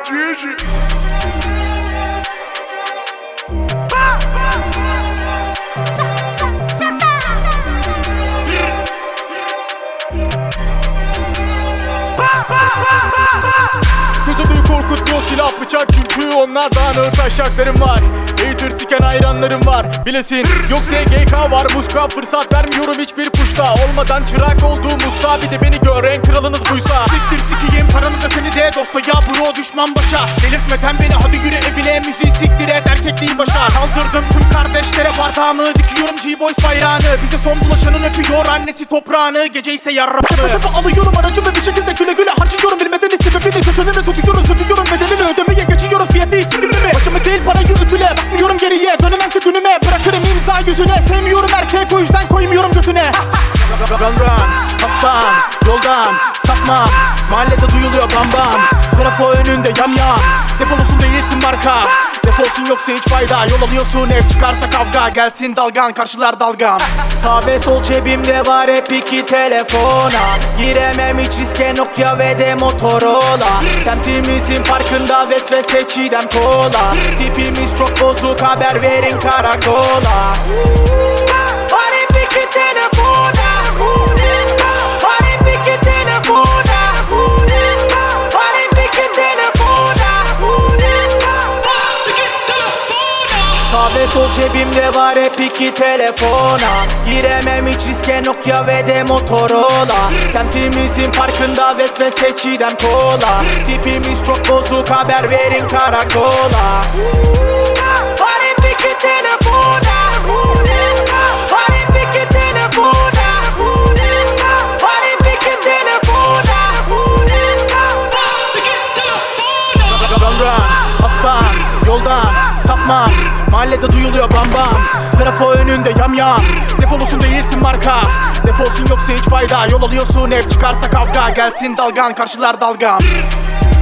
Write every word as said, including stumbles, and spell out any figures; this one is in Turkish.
G G. Gözümü korkutmuyor silah bıçak, çünkü onlardan ağır taşaklarım var. Hater siken hayranlarım var bilesin. Yok S G K var muska, fırsat vermiyorum hiçbir kuşta. Olmadan çırak olduğum usta, bir de beni gör en kralınız buysa. Siktir sikiyim paranı da seni de dosta, ya bro düşman başa. Delirtmeden beni, hadi yürü evine, müziği siktir et erkekliği başa. Kaldırdım tüm kardeşlere bardağımı, dikiyorum G-Boys bayrağını. Bize son bulaşanın öpüyor annesi toprağını, gece ise yarrabını. Alıyorum aracımı bir şekilde güle güle harcıyorum, bilmeden sebebini köşeleri tutuyoruz, ödüyorum bedelini, ödemeye geçiyoruz fiyatı hiç sinirimi. Başımı değil parayı ütüle, bakmıyorum geriye, dönemem ki günüme, bırakırım imza yüzüne. Sevmiyorum erkek, o yüzden koymuyorum götüne. Run run, hastan, yoldan sapmam, mahallede duyuluyor bam bam. Grafo önünde yam yam, defolusun değilsin marka. Defolsun yoksa hiç fayda, yol alıyorsun hep çıkarsa kavga. Gelsin dalgan, karşılar dalgam. Sağ ve sol cebimde var hep iki telefona. Giremem hiç riske, Nokia ve de Motorola. Semtimizin farkında vesvese çiğdem kola. Tipimiz çok bozuk, haber verin karakola. Var hep iki telefona. Var hep iki telefona. Var hep iki telefona. Sağ ve sol cebimde var hep iki telefona. Giremem hiç riske, Nokia ve de Motorola. Semtimizin farkında vesvese çiğdem kola. Tipimiz çok bozuk, haber verin karakola. Var hep iki telefona. Var hep iki telefona. Var hep iki telefona. Run run, aspan, yoldan sapmam, mahallede duyuluyor bam bam. Grafo önünde yam yam, defolusun değilsin marka. Defolsun yoksa hiç fayda, yol alıyorsun hep çıkarsa kavga. Gelsin dalgan, karşılar dalgam.